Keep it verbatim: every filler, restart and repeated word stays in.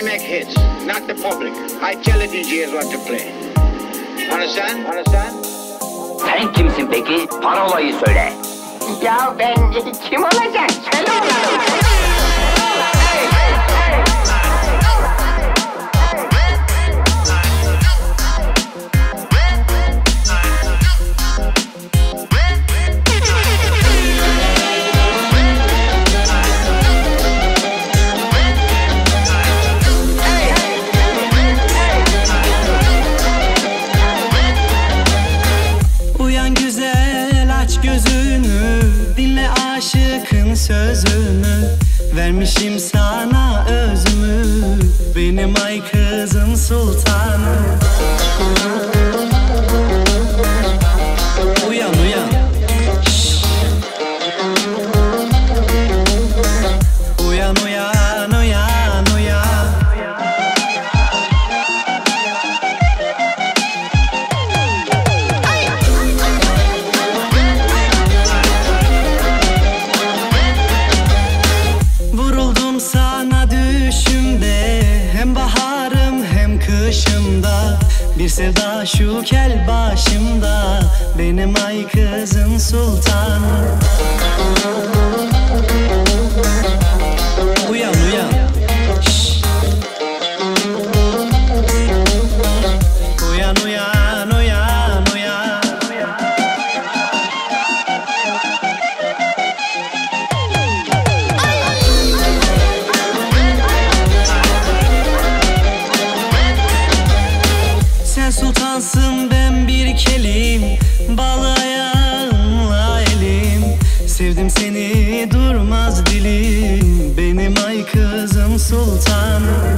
make hits, not the public. I tell the D Js what to play. Understand? Understand? Sen kimsin peki? Parolayı söyle. Ya ben kim olacak? Söyle oğlum. Sözümü vermişim sana özümü, benim ay kızım sultanım. Uyan uyan. Şşş. Uyan uyan uyan uyan. Sana düşümde, hem baharım hem kışımda, bir sevda şu kel başımda, benim ay kızım sultanım. Uyan uyan. Şşş. Uyan uyan uyan uyan. Sen sultansın, ben bir kelim, bağlı ayağınla elim. Sevdim seni, durmaz dilim, benim ay kızım sultanım.